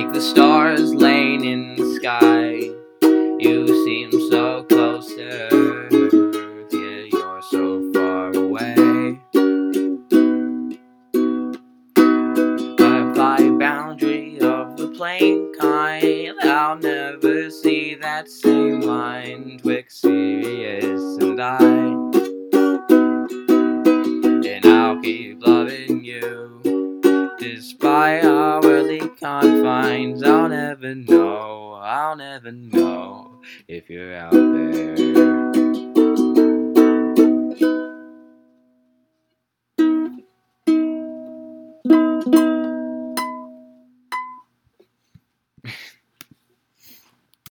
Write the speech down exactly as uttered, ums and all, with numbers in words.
like the stars laying in the sky. You seem so close to Earth, yeah, you're so far away. But by boundary of the plain kind, I'll never see that same line twixt Sirius and I. And I'll keep loving you, despite our worldly confines. I'll never know, I'll never know if you're out there.